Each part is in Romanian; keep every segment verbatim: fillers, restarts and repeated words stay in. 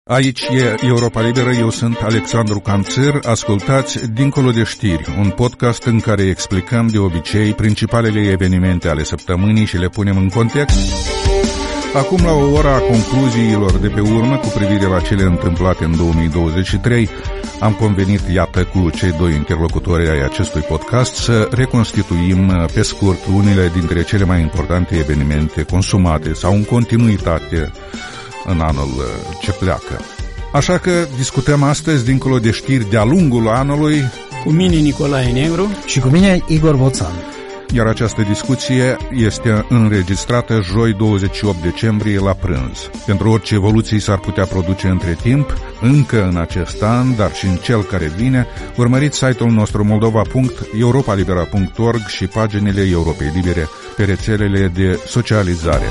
Aici e Europa Liberă, eu sunt Alexandru Canțir, ascultați Dincolo de știri, un podcast în care explicăm de obicei principalele evenimente ale săptămânii și le punem în context. Acum, la o oră a concluziilor de pe urmă cu privire la cele întâmplate în două mii douăzeci și trei, am convenit, iată, cu cei doi interlocutori ai acestui podcast să reconstituim pe scurt unele dintre cele mai importante evenimente consumate sau în continuitate în anul ce pleacă. Așa că discutăm astăzi, dincolo de știri, de-a lungul anului. Cu mine Nicolae Negru și cu mine Igor Boțan. Iar această discuție este înregistrată joi douăzeci și opt decembrie la prânz. Pentru orice evoluții s-ar putea produce între timp, încă în acest an, dar și în cel care vine, urmăriți site-ul nostru moldova punct europa libera punct org și paginile Europei Libere pe rețelele de socializare.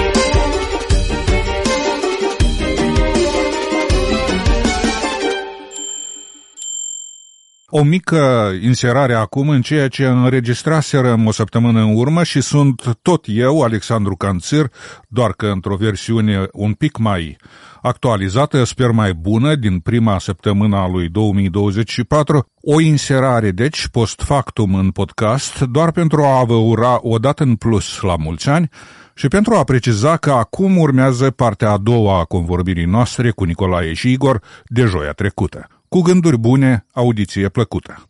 O mică inserare acum în ceea ce înregistraserăm o săptămână în urmă și sunt tot eu, Alexandru Canțir, doar că într-o versiune un pic mai actualizată, sper mai bună, din prima săptămână a lui două mii douăzeci și patru. O inserare, deci, post factum în podcast, doar pentru a vă ura o dată în plus la mulți ani și pentru a preciza că acum urmează partea a doua a convorbirii noastre cu Nicolae și Igor de joia trecută. Cu gânduri bune, audiție plăcută.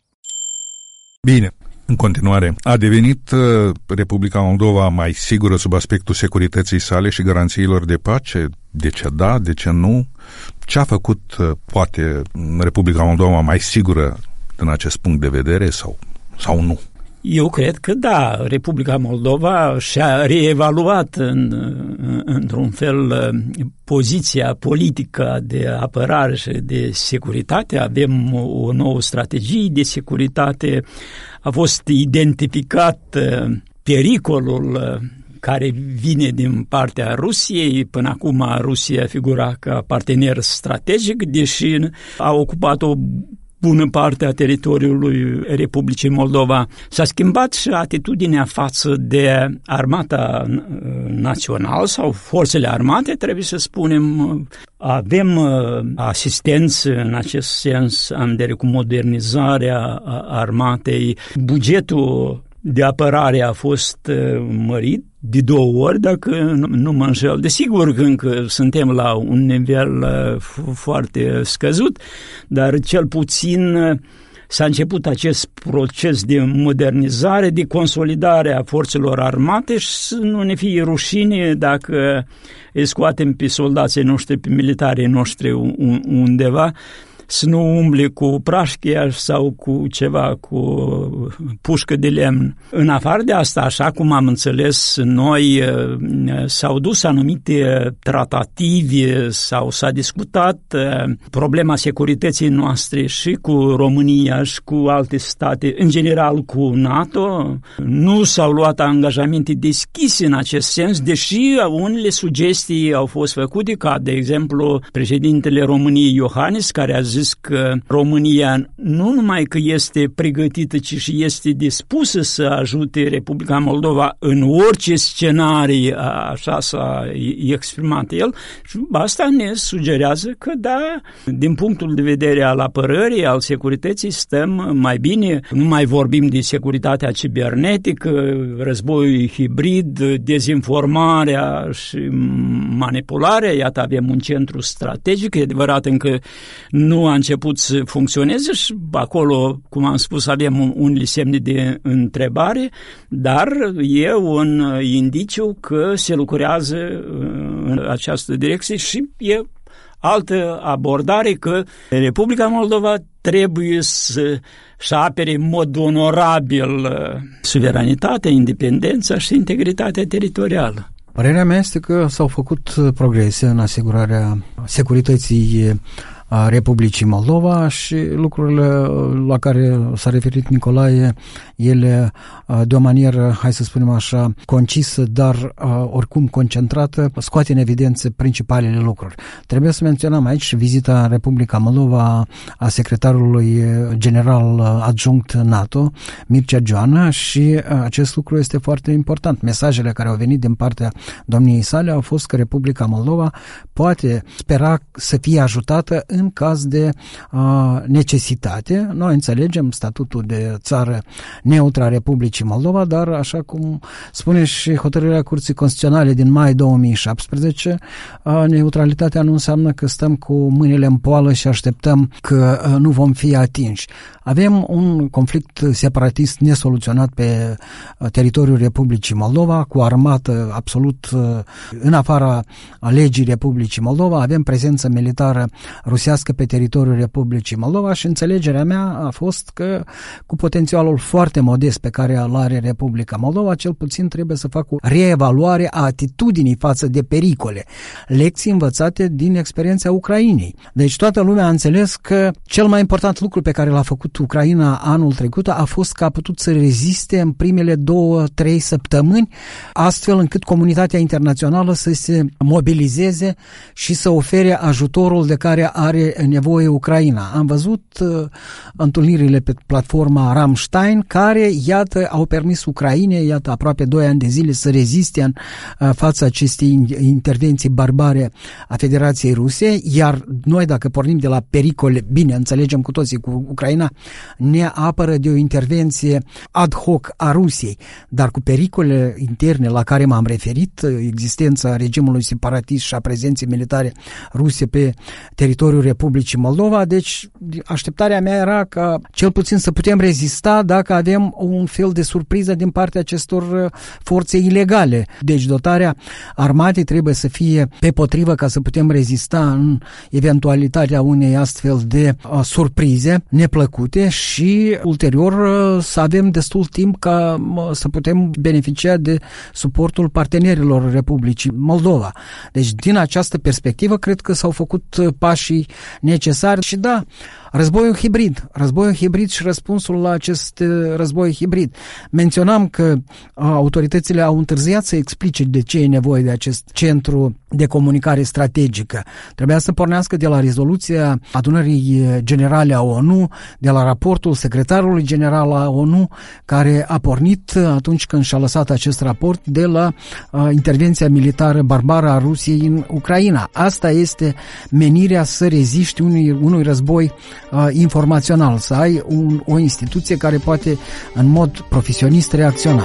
Bine, în continuare, a devenit uh, Republica Moldova mai sigură sub aspectul securității sale și garanțiilor de pace? De ce da, de ce nu? Ce a făcut, uh, poate, Republica Moldova mai sigură din acest punct de vedere sau, sau nu? Eu cred că da, Republica Moldova și-a reevaluat în, într-un fel poziția politică de apărare și de securitate. Avem o nouă strategie de securitate, a fost identificat pericolul care vine din partea Rusiei. Până acum Rusia figura ca partener strategic, deși a ocupat o bună parte a teritoriului Republicii Moldova. S-a schimbat și atitudinea față de armata națională sau forțele armate, trebuie să spunem. Avem asistenți în acest sens, am de cu modernizarea armatei. Bugetul de apărare a fost mărit de două ori, dacă nu mă înșel. Desigur că încă suntem la un nivel foarte scăzut, dar cel puțin s-a început acest proces de modernizare, de consolidare a forțelor armate și să nu ne fie rușine dacă îi scoatem pe soldații noștri, pe militarii noștri undeva, să nu umble cu prașchia sau cu ceva, cu pușcă de lemn. În afară de asta, așa cum am înțeles noi, s-au dus anumite tratative sau s-a discutat problema securității noastre și cu România și cu alte state, în general cu NATO. Nu s-au luat angajamente deschise în acest sens, deși unele sugestii au fost făcute, ca de exemplu președintele României Iohannis, care a zis că România nu numai că este pregătită, ci și este dispusă să ajute Republica Moldova în orice scenarii, așa s-a exprimat el, și asta ne sugerează că da, din punctul de vedere al apărării, al securității, stăm mai bine. Nu mai vorbim de securitatea cibernetică, războiul hibrid, dezinformarea și manipularea. Iată, avem un centru strategic, e adevărat încă nu a început să funcționeze și acolo, cum am spus, avem unele semne de întrebare, dar e un indiciu că se lucrează în această direcție și e altă abordare, că Republica Moldova trebuie să-și apere în mod onorabil suveranitatea, independența și integritatea teritorială. Părerea mea este că s-au făcut progrese în asigurarea securității Republicii Moldova și lucrurile la care s-a referit Nicolae, ele de o manieră, hai să spunem așa, concisă, dar oricum concentrată, scoate în evidență principalele lucruri. Trebuie să menționăm aici vizita în Republica Moldova a secretarului general adjunct NATO, Mircea Joana, și acest lucru este foarte important. Mesajele care au venit din partea domniei sale au fost că Republica Moldova poate spera să fie ajutată în caz de uh, necesitate. Noi înțelegem statutul de țară neutră a Republicii Moldova, dar așa cum spune și hotărârea Curții Constituționale din mai două mii șaptesprezece, uh, neutralitatea nu înseamnă că stăm cu mâinile în poală și așteptăm că uh, nu vom fi atinși. Avem un conflict separatist nesoluționat pe teritoriul Republicii Moldova, cu armată absolut în afara legii Republicii Moldova, avem prezență militară rusească pe teritoriul Republicii Moldova și înțelegerea mea a fost că cu potențialul foarte modest pe care îl are Republica Moldova, cel puțin trebuie să facă o reevaluare a atitudinii față de pericole, lecții învățate din experiența Ucrainei. Deci toată lumea a înțeles că cel mai important lucru pe care l-a făcut Ucraina anul trecut a fost că a putut să reziste în primele două, trei săptămâni, astfel încât comunitatea internațională să se mobilizeze și să ofere ajutorul de care are nevoie Ucraina. Am văzut uh, întâlnirile pe platforma Ramstein, care, iată, au permis Ucrainei, iată, aproape doi ani de zile să reziste în uh, fața acestei intervenții barbare a Federației Ruse, iar noi, dacă pornim de la pericole, bine, înțelegem cu toții, cu Ucraina ne apără de o intervenție ad hoc a Rusiei, dar cu pericole interne la care m-am referit, existența regimului separatist și a prezenței militare ruse pe teritoriul Republicii Moldova, deci așteptarea mea era ca cel puțin să putem rezista dacă avem un fel de surpriză din partea acestor forțe ilegale. Deci dotarea armatei trebuie să fie pe potrivă ca să putem rezista în eventualitatea unei astfel de uh, surprize neplăcute și ulterior uh, să avem destul timp ca uh, să putem beneficia de suportul partenerilor Republicii Moldova. Deci din această perspectivă cred că s-au făcut uh, pașii necesari și da, războiul hibrid, războiul hibrid și răspunsul la acest război hibrid. Menționam că autoritățile au întârziat să explice de ce e nevoie de acest centru de comunicare strategică. Trebuia să pornească de la rezoluția Adunării Generale a O N U, de la raportul secretarului general a O N U, care a pornit atunci când și-a lăsat acest raport de la uh, intervenția militară barbară a Rusiei în Ucraina. Asta este menirea să reziști unui, unui război uh, informațional, să ai un, o instituție care poate în mod profesionist reacționa.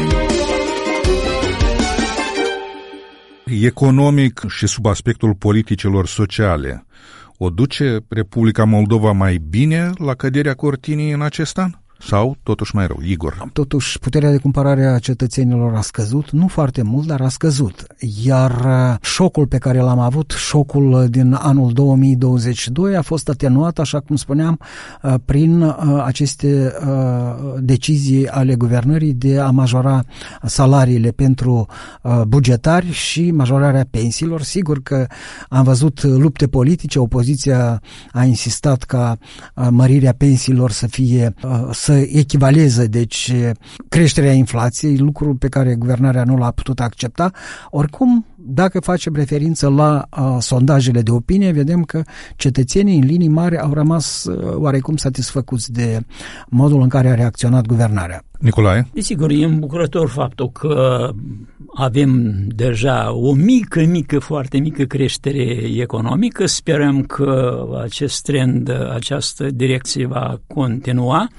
Economic și sub aspectul politicilor sociale, o duce Republica Moldova mai bine la căderea cortinii în acest an? Sau totuși mai rău? Igor. Totuși, puterea de cumpărare a cetățenilor a scăzut, nu foarte mult, dar a scăzut. Iar șocul pe care l-am avut, șocul din anul două mii douăzeci și doi, a fost atenuat, așa cum spuneam, prin aceste decizii ale guvernării de a majora salariile pentru bugetari și majorarea pensiilor. Sigur că am văzut lupte politice, opoziția a insistat ca mărirea pensiilor să fie să echivaleze, deci, creșterea inflației, lucru pe care guvernarea nu l-a putut accepta. Oricum, dacă facem referință la uh, sondajele de opinie, vedem că cetățenii în linii mari au rămas uh, oarecum satisfăcuți de modul în care a reacționat guvernarea. Nicolae? Desigur, e îmbucurător faptul că avem deja o mică, mică, foarte mică creștere economică. Sperăm că acest trend, această direcție va continua.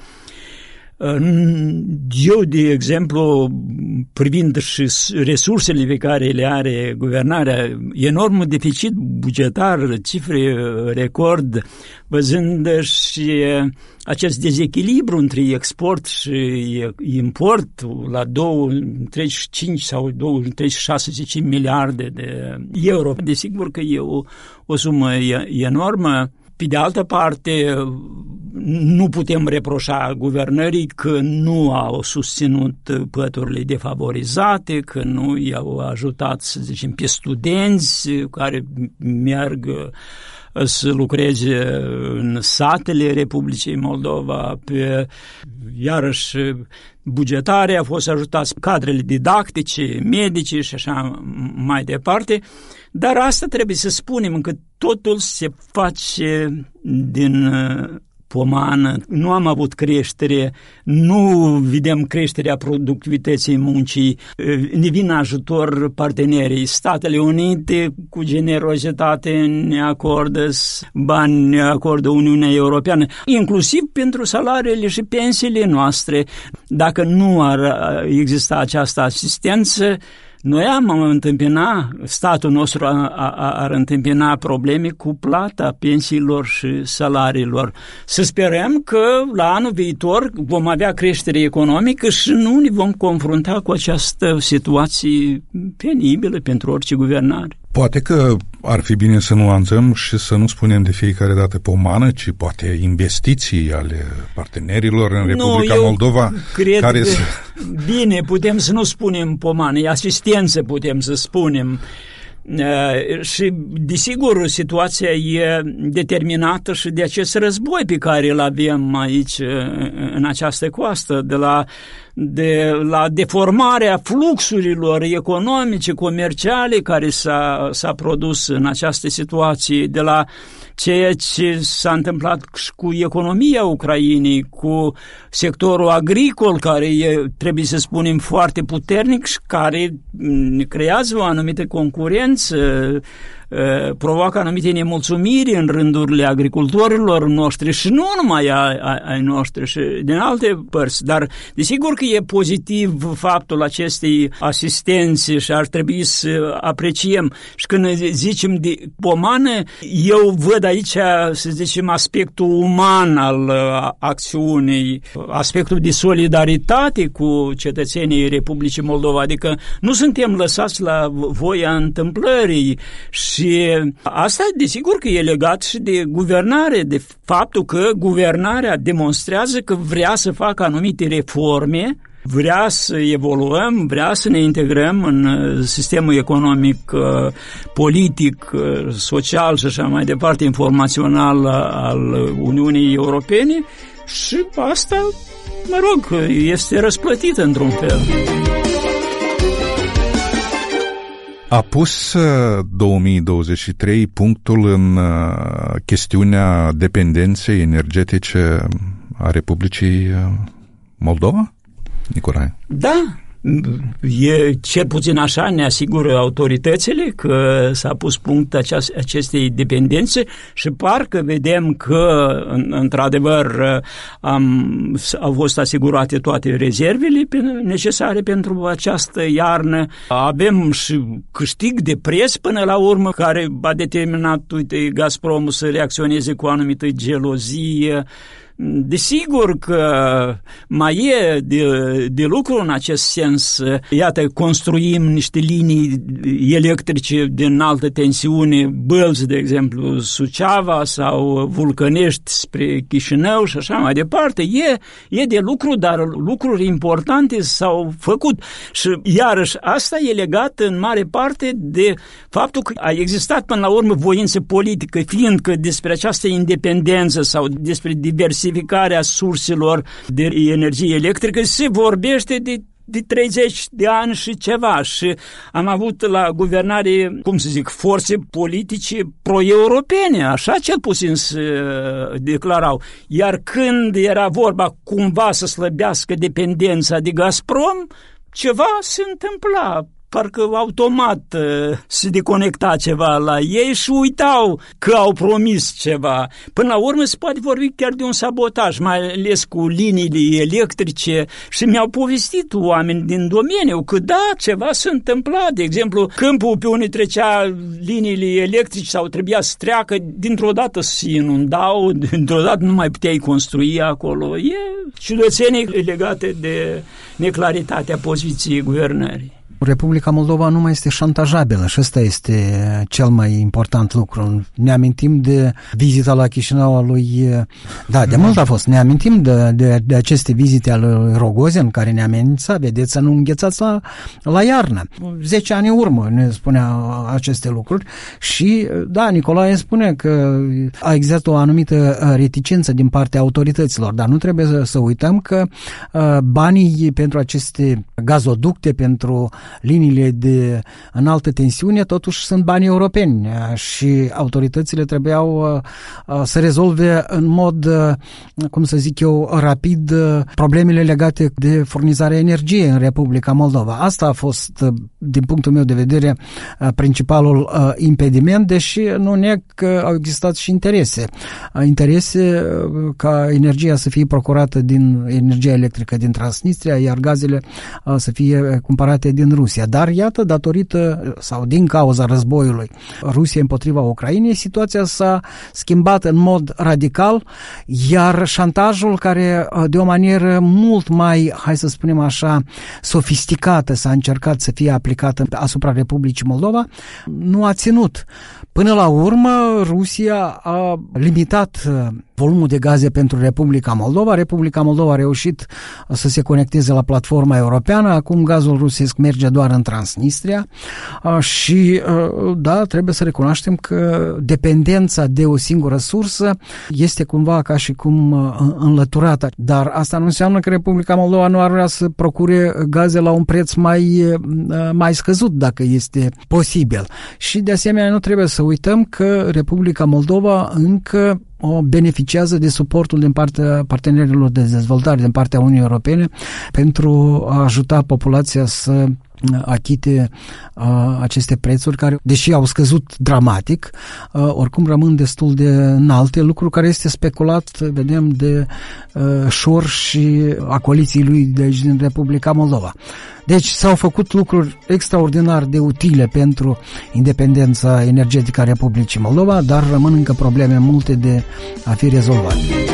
Eu, de exemplu, privind și resursele pe care le are guvernarea, enormul deficit bugetar, cifre record, văzând și acest dezechilibru între export și import la treizeci și cinci sau treizeci și șase miliarde de euro. Desigur că e o, o sumă enormă. Pe de altă parte, nu putem reproșa guvernării că nu au susținut păturile defavorizate, că nu i-au ajutat, să zicem, pe studenți care merg să lucreze în satele Republicii Moldova, pe, iarăși bugetare, au fost ajutați cadrele didactice, medici și așa mai departe, dar asta trebuie să spunem că totul se face din pomană, nu am avut creștere, nu vedem creșterea productivității muncii, ne vin ajutor partenerii. Statele Unite cu generozitate ne acordă bani, ne acordă Uniunea Europeană, inclusiv pentru salariile și pensiile noastre. Dacă nu ar exista această asistență, noi am întâmpina, statul nostru ar întâmpina probleme cu plata pensiilor și salariilor. Să sperăm că la anul viitor vom avea creștere economică și nu ne vom confrunta cu această situație penibilă pentru orice guvernare. Poate că ar fi bine să nuanțăm și să nu spunem de fiecare dată pomană, ci poate investiții ale partenerilor în Republica nu, Moldova. Cred care că, să... bine, putem să nu spunem pomană, e asistență, putem să spunem. Uh, și, desigur, situația e determinată și de acest război pe care îl avem aici, în această coastă, de la, de la deformarea fluxurilor economice, comerciale care s-a, s-a produs în această situație, de la ceea ce s-a întâmplat și cu economia Ucrainei, cu sectorul agricol, care e, trebuie să spunem, foarte puternic și care creează o anumită concurență, provoacă anumite nemulțumiri în rândurile agricultorilor noștri și nu numai ai noștri, și din alte părți. Dar desigur că e pozitiv faptul acestei asistențe și ar trebui să apreciem. Și când zicem de pomană, eu văd aici, să zicem, aspectul uman al acțiunii, aspectul de solidaritate cu cetățenii Republicii Moldova, adică nu suntem lăsați la voia întâmplării. Și asta, desigur că e legat și de guvernare, de faptul că guvernarea demonstrează că vrea să facă anumite reforme, vrea să evoluăm, vrea să ne integrăm în sistemul economic, politic, social și așa mai departe, informațional al Uniunii Europene și asta, mă rog, este răsplătit într-un fel. A pus două mii douăzeci și trei punctul în chestiunea dependenței energetice a Republicii Moldova, Nicolae? Da, e, cel puțin așa ne asigură autoritățile că s-a pus punct aceast, acestei dependențe și parcă vedem că într-adevăr am, au fost asigurate toate rezervele necesare pentru această iarnă. Avem și câștig de preț până la urmă care a determinat, uite, Gazpromul să reacționeze cu o anumită gelozie. Desigur că mai e de, de lucru în acest sens. Iată, construim niște linii electrice de înaltă tensiune, Bălți, de exemplu, Suceava sau Vulcănești spre Chișinău și așa mai departe. E, e de lucru, dar lucruri importante s-au făcut. Și iarăși asta e legat în mare parte de faptul că a existat până la urmă voință politică, fiindcă despre această independență sau despre diversitate diversificarea surselor de energie electrică se vorbește de, de treizeci de ani și ceva și am avut la guvernare, cum să zic, forțe politice pro-europene, așa cel puțin se declarau. Iar când era vorba cumva să slăbească dependența de Gazprom, ceva se întâmpla. Parcă automat uh, se deconecta ceva la ei și uitau că au promis ceva. Până la urmă se poate vorbi chiar de un sabotaj, mai ales cu liniile electrice și mi-au povestit oameni din domeniu că da, ceva se întâmpla. De exemplu, câmpul pe unde trecea liniile electrice sau trebuia să treacă, dintr-o dată se inundau, dintr-o dată nu mai puteai construi acolo. E ciudățenii legate de neclaritatea poziției guvernării. Republica Moldova nu mai este șantajabilă și ăsta este cel mai important lucru. Ne amintim de vizita la Chișinău a lui... Da, de mult a fost. Ne amintim de, de, de aceste vizite ale lui Rogozin, care ne amenința, vedeți, să nu înghețați la, la iarnă. Zece ani în urmă ne spunea aceste lucruri și, da, Nicolae spune că a existat o anumită reticență din partea autorităților, dar nu trebuie să, să uităm că uh, banii pentru aceste gazoducte, pentru liniile de înaltă tensiune, totuși sunt bani europeni și autoritățile trebuiau uh, să rezolve în mod, uh, cum să zic eu, rapid uh, problemele legate de furnizarea energiei în Republica Moldova. Asta a fost, uh, din punctul meu de vedere, uh, principalul uh, impediment, deși nu neg că au existat și interese. Uh, interese uh, ca energia să fie procurată din energia electrică din Transnistria, iar gazele uh, să fie cumpărate din Rusia. Dar iată, datorită sau din cauza războiului Rusiei împotriva Ucrainei, situația s-a schimbat în mod radical, iar șantajul, care de o manieră mult mai, hai să spunem așa, sofisticată s-a încercat să fie aplicată asupra Republicii Moldova, nu a ținut. Până la urmă, Rusia a limitat volumul de gaze pentru Republica Moldova. Republica Moldova a reușit să se conecteze la platforma europeană. Acum gazul rusesc merge doar în Transnistria și, da, trebuie să recunoaștem că dependența de o singură sursă este cumva ca și cum înlăturată. Dar asta nu înseamnă că Republica Moldova nu ar vrea să procure gaze la un preț mai, mai scăzut, dacă este posibil. Și, de asemenea, nu trebuie să uităm că Republica Moldova încă beneficiază de suportul din partea partenerilor de dezvoltare, din partea Uniunii Europene, pentru a ajuta populația să achite uh, aceste prețuri care, deși au scăzut dramatic, uh, oricum rămân destul de înalte, lucru care este speculat, vedem, de uh, Șor și acoliții lui de aici din Republica Moldova. Deci s-au făcut lucruri extraordinar de utile pentru independența energetică a Republicii Moldova, dar rămân încă probleme multe de a fi rezolvate.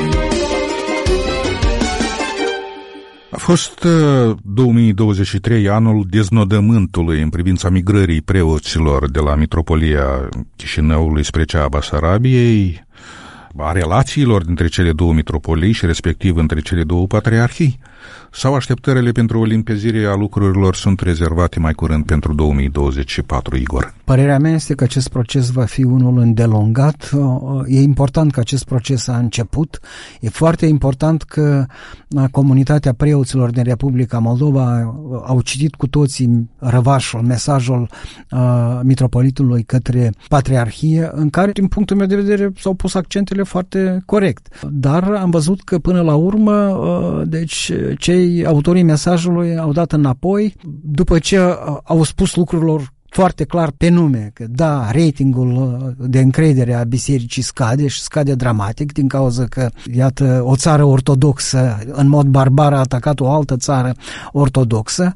A fost două mii douăzeci și trei anul deznodământului în privința migrării preoților de la Mitropolia Chișinăului spre cea a Basarabiei, a relațiilor dintre cele două mitropolii și respectiv între cele două patriarhii, sau așteptările pentru o limpezire a lucrurilor sunt rezervate mai curând pentru două mii douăzeci și patru, Igor? Părerea mea este că acest proces va fi unul îndelungat. E important că acest proces a început. E foarte important că comunitatea preoților din Republica Moldova au citit cu toții răvașul, mesajul uh, mitropolitului către patriarhie, în care, din punctul meu de vedere, s-au pus accentele foarte corect. Dar am văzut că până la urmă, uh, deci cei autorii mesajului au dat înapoi după ce au spus lucrurilor foarte clar pe nume, că da, ratingul de încredere a bisericii scade și scade dramatic din cauza că, iată, o țară ortodoxă în mod barbar a atacat o altă țară ortodoxă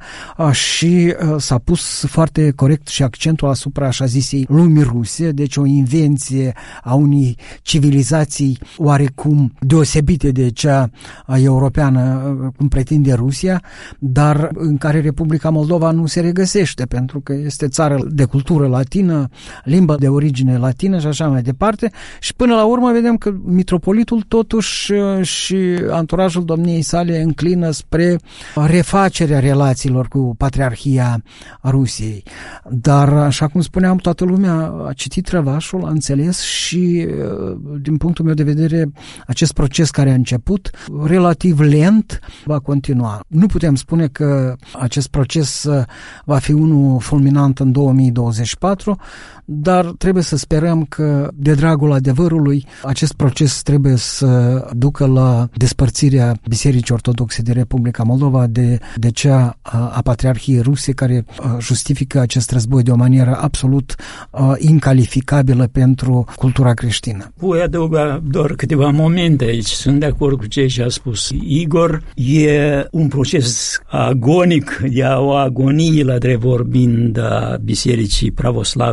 și s-a pus foarte corect și accentul asupra așa zisei lumii ruse, deci o invenție a unei civilizații oarecum deosebite de cea europeană, cum pretinde Rusia, dar în care Republica Moldova nu se regăsește, pentru că este țară de cultură latină, limbă de origine latină și așa mai departe. Și până la urmă vedem că mitropolitul totuși și anturajul domniei sale înclină spre refacerea relațiilor cu Patriarhia Rusiei. Dar, așa cum spuneam, toată lumea a citit răvașul, a înțeles și, din punctul meu de vedere, acest proces care a început, relativ lent, va continua. Nu putem spune că acest proces va fi unul fulminant în două mii douăzeci și patru, dar trebuie să sperăm că, de dragul adevărului, acest proces trebuie să ducă la despărțirea Bisericii Ortodoxe de Republica Moldova de, de cea a Patriarhiei Ruse, care justifică acest război de o manieră absolut uh, incalificabilă pentru cultura creștină. Voi adăuga doar câteva momente aici. Sunt de acord cu ceea ce a spus Igor. E un proces agonic, e o agonie la drept vorbind a Bisericii Pravoslavnice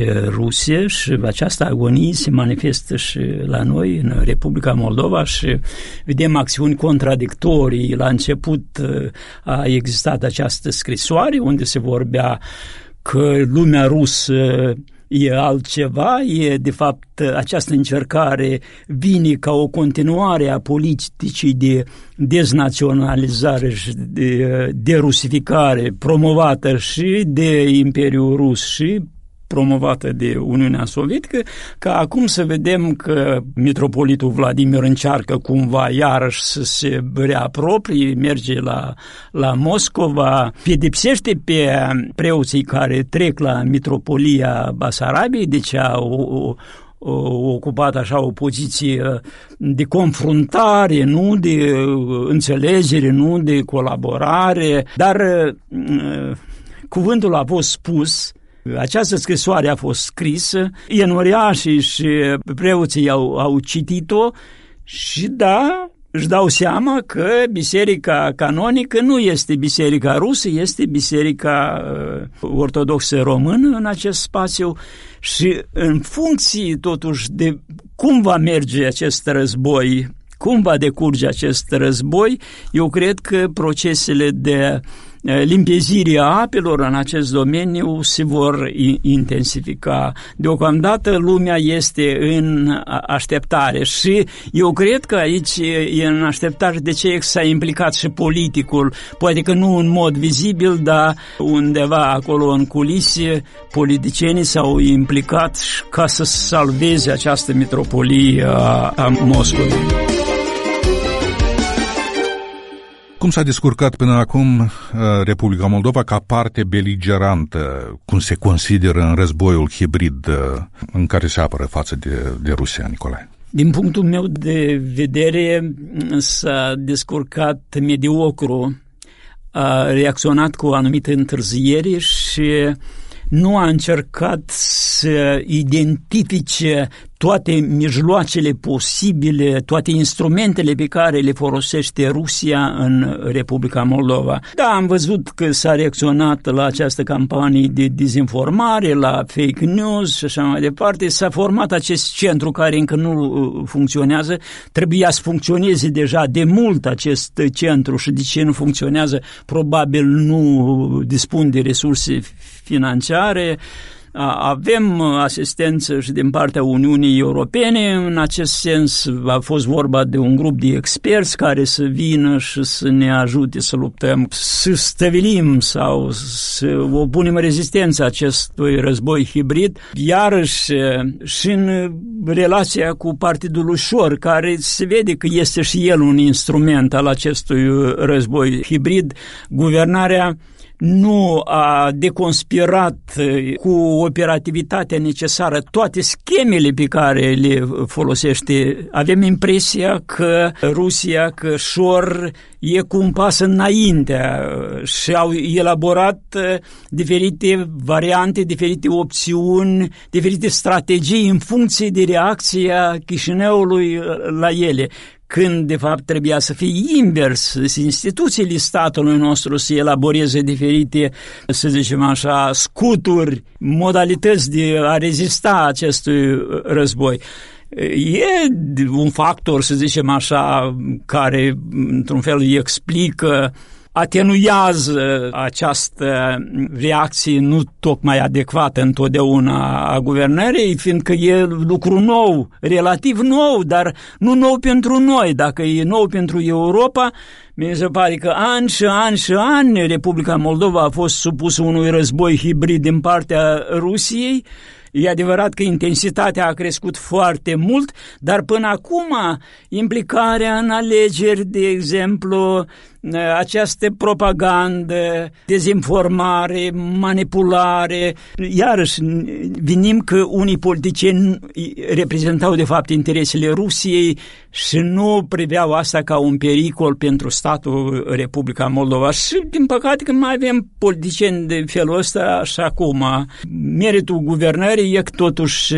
către Rusia și această agonie se manifestă și la noi, în Republica Moldova, și vedem acțiuni contradictorii. La început a existat această scrisoare unde se vorbea că lumea rusă e altceva, e de fapt această încercare vine ca o continuare a politicii de deznaționalizare și de derusificare promovată și de Imperiul Rus și promovată de Uniunea Sovietică, că acum să vedem că mitropolitul Vladimir încearcă cumva iarăși să se reaproprie, merge la, la Moscova, pedepsește pe preoții care trec la mitropolia Basarabiei, deci au ocupat așa o poziție de confruntare, nu de înțelegere, nu de colaborare, dar cuvântul a fost spus. Această scrisoare a fost scrisă, enoriașii și preoții au, au citit-o și da, își dau seama că biserica canonică nu este biserica rusă, este biserica uh, ortodoxă română în acest spațiu și în funcție totuși de cum va merge acest război, cum va decurge acest război, eu cred că procesele de limpezirea apelor în acest domeniu se vor intensifica. Deocamdată lumea este în așteptare și eu cred că aici e în așteptare. De ce s-a implicat și politicul? Poate că nu în mod vizibil, dar undeva acolo în culise politicienii s-au implicat ca să salveze această mitropolie a, a Moscovei. Cum s-a descurcat până acum Republica Moldova ca parte beligerantă, cum se consideră în războiul hibrid în care se apără față de, de Rusia, Nicolae? Din punctul meu de vedere, s-a descurcat mediocru, a reacționat cu o anumită întârziere și nu a încercat să identifice toate mijloacele posibile, toate instrumentele pe care le folosește Rusia în Republica Moldova. Da, am văzut că s-a reacționat la această campanie de dezinformare, la fake news și așa mai departe. S-a format acest centru care încă nu funcționează. Trebuia să funcționeze deja de mult acest centru și de ce nu funcționează? Probabil nu dispun de resurse financiare. Avem asistență și din partea Uniunii Europene, în acest sens a fost vorba de un grup de experți care să vină și să ne ajute să luptăm, să stăvilim sau să opunem rezistența acestui război hibrid, iarăși și în relația cu Partidul Ușor, care se vede că este și el un instrument al acestui război hibrid, guvernarea nu a deconspirat cu operativitatea necesară toate schemele pe care le folosește. Avem impresia că Rusia, că Șor e cu un pas înainte și au elaborat diferite variante, diferite opțiuni, diferite strategii în funcție de reacția Chișinăului la ele, când de fapt trebuia să fie invers, instituțiile statului nostru să elaboreze diferite, să zicem așa, scuturi, modalități de a rezista acestui război. E un factor, să zicem așa, care într-un fel îi explică, atenuează această reacție nu tocmai adecvată întotdeauna a guvernării, fiindcă e lucru nou, relativ nou, dar nu nou pentru noi. Dacă e nou pentru Europa, mi se pare că ani și ani și ani Republica Moldova a fost supusă unui război hibrid din partea Rusiei. E adevărat că intensitatea a crescut foarte mult, dar până acum implicarea în alegeri, de exemplu, această propagandă, dezinformare, manipulare, iarăși venim că unii politicieni reprezentau de fapt interesele Rusiei și nu priveau asta ca un pericol pentru statul Republica Moldova. Și din păcate că mai avem politicieni de felul ăsta și acum. Meritul guvernării e că totuși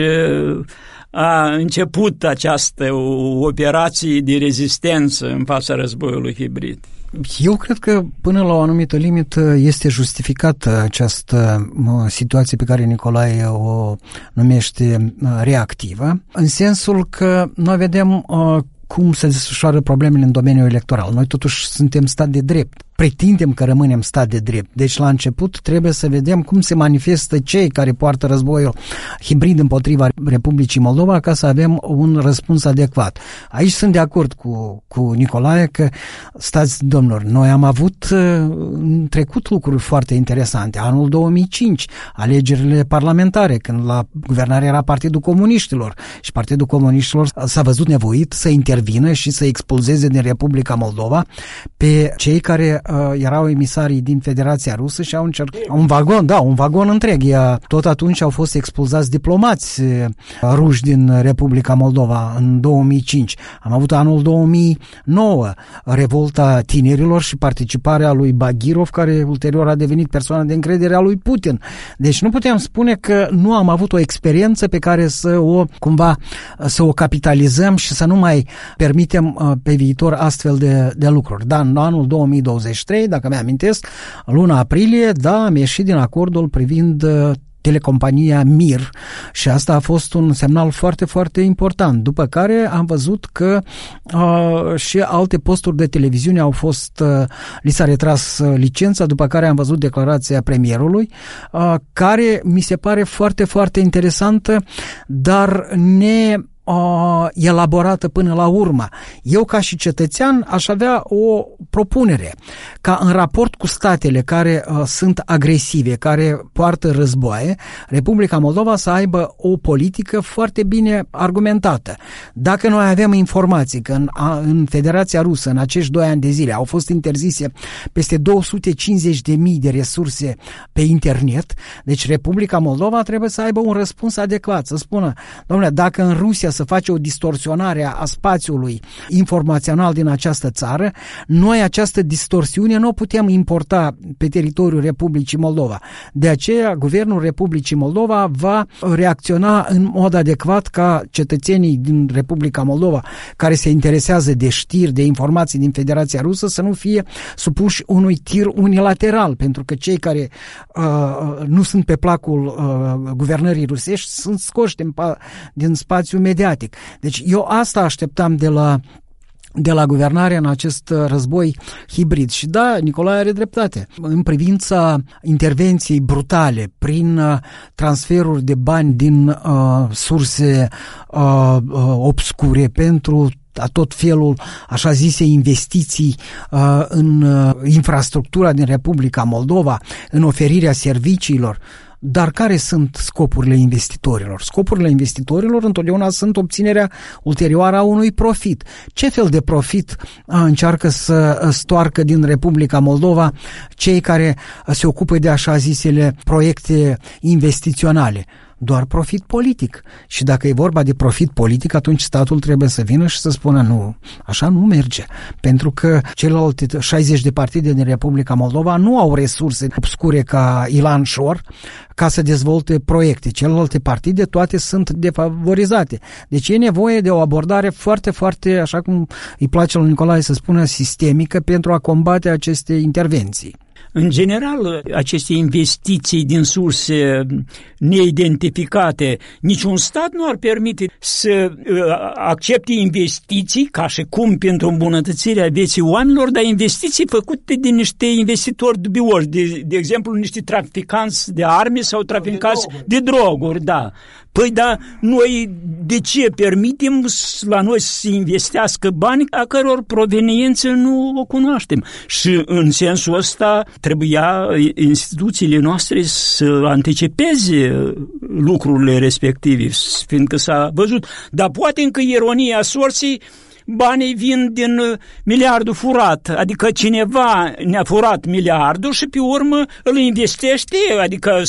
a început această operație de rezistență în fața războiului hibrid. Eu cred că până la o anumită limită este justificată această situație pe care Nicolae o numește reactivă, în sensul că noi vedem cum se desfășoară problemele în domeniul electoral. Noi totuși suntem stat de drept. Pretindem că rămânem stat de drept. Deci la început trebuie să vedem cum se manifestă cei care poartă războiul hibrid împotriva Republicii Moldova ca să avem un răspuns adecvat. Aici sunt de acord cu, cu Nicolae că, stați domnilor, noi am avut în trecut lucruri foarte interesante. Anul două mii cinci, alegerile parlamentare, când la guvernare era Partidul Comuniștilor și Partidul Comuniștilor s-a văzut nevoit să intervină și să expulzeze din Republica Moldova pe cei care erau emisarii din Federația Rusă și au încercat un vagon, da, un vagon întreg. Tot atunci au fost expulzați diplomați ruși din Republica Moldova în două mii cinci. Am avut anul două mii nouă, revolta tinerilor și participarea lui Bagirov, care ulterior a devenit persoana de încredere a lui Putin. Deci nu putem spune că nu am avut o experiență pe care să o, cumva, să o capitalizăm și să nu mai permitem pe viitor astfel de, de lucruri. Da, în anul două mii douăzeci și trei, dacă mi-amintesc, luna aprilie, da, am ieșit din acordul privind telecompania Mir și asta a fost un semnal foarte, foarte important. După care am văzut că uh, și alte posturi de televiziune au fost, uh, li s-a retras uh, licența, după care am văzut declarația premierului, uh, care mi se pare foarte, foarte interesantă, dar ne elaborată până la urmă. Eu, ca și cetățean, aș avea o propunere ca în raport cu statele care uh, sunt agresive, care poartă războaie, Republica Moldova să aibă o politică foarte bine argumentată. Dacă noi avem informații că în, a, în Federația Rusă, în acești doi ani de zile, au fost interzise peste două sute cincizeci de mii de resurse pe internet, deci Republica Moldova trebuie să aibă un răspuns adecvat, să spună, domnule, dacă în Rusia să face o distorsionare a spațiului informațional din această țară, noi această distorsiune nu o putem importa pe teritoriul Republicii Moldova. De aceea, Guvernul Republicii Moldova va reacționa în mod adecvat ca cetățenii din Republica Moldova care se interesează de știri, de informații din Federația Rusă să nu fie supuși unui tir unilateral, pentru că cei care uh, nu sunt pe placul uh, guvernării rusești sunt scoși din, din spațiul mediatic. Deci eu asta așteptam de la de la guvernare în acest război hibrid. Și da, Nicolae are dreptate. În privința intervenției brutale prin transferuri de bani din uh, surse uh, uh, obscure pentru a tot felul, așa zise, investiții uh, în uh, infrastructura din Republica Moldova, în oferirea serviciilor. Dar care sunt scopurile investitorilor? Scopurile investitorilor întotdeauna sunt obținerea ulterioară a unui profit. Ce fel de profit încearcă să stoarcă din Republica Moldova cei care se ocupă de așa zisele proiecte investiționale? Doar profit politic. Și dacă e vorba de profit politic, atunci statul trebuie să vină și să spună nu, așa nu merge. Pentru că celelalte șaizeci de partide din Republica Moldova nu au resurse obscure ca Ilan Șor ca să dezvolte proiecte. Celelalte partide toate sunt defavorizate. Deci e nevoie de o abordare foarte, foarte, așa cum îi place lui Nicolae să spună, sistemică pentru a combate aceste intervenții. În general, aceste investiții din surse neidentificate, niciun stat nu ar permite să accepte investiții ca și cum pentru îmbunătățirea vieții oamenilor, dar investiții făcute de niște investitori dubioși, de, de exemplu niște traficanți de arme sau traficanți de droguri, de droguri da. Păi da, noi de ce permitem la noi să se investească bani a căror proveniență nu o cunoaștem? Și în sensul ăsta trebuia instituțiile noastre să anticipeze lucrurile respective, fiindcă s-a văzut. Dar poate încă ironia sorții, banii vin din miliardul furat, adică cineva ne-a furat miliardul și pe urmă îl investește, adică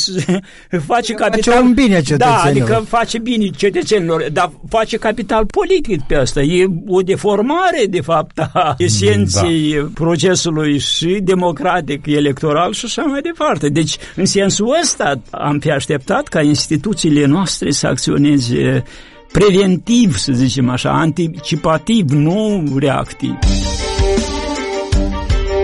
face capital... Face un bine cetățenilor. Da, adică face bine cetățenilor, dar face capital politic pe asta. E o deformare, de fapt, a esenței da. procesului și democratic, electoral și așa mai departe. Deci, în sensul ăsta, am fi așteptat ca instituțiile noastre să acționeze preventiv, să zicem așa, anticipativ, nu reactiv.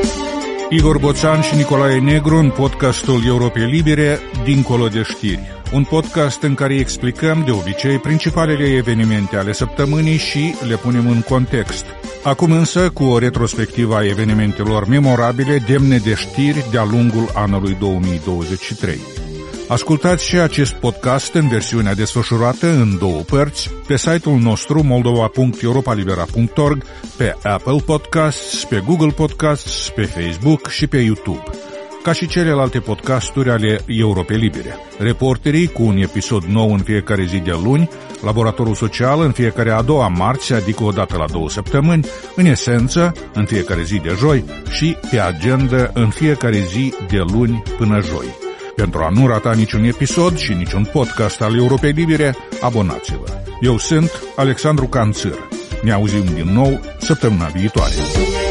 Igor Boțan și Nicolae Negru în podcastul Europei Libere, Dincolo de știri. Un podcast în care explicăm de obicei principalele evenimente ale săptămânii și le punem în context. Acum însă cu o retrospectivă a evenimentelor memorabile demne de știri de-a lungul anului două mii douăzeci și trei. Ascultați și acest podcast în versiunea desfășurată în două părți pe site-ul nostru moldova punct europalibera punct org, pe Apple Podcasts, pe Google Podcasts, pe Facebook și pe YouTube, ca și celelalte podcasturi ale Europei Libere. Reporterii cu un episod nou în fiecare zi de luni, Laboratorul Social în fiecare a doua marți, adică o dată la două săptămâni, în esență în fiecare zi de joi și pe agenda în fiecare zi de luni până joi. Pentru a nu rata niciun episod și niciun podcast al Europei Libere, abonați-vă. Eu sunt Alexandru Canțir. Ne auzim din nou săptămâna viitoare.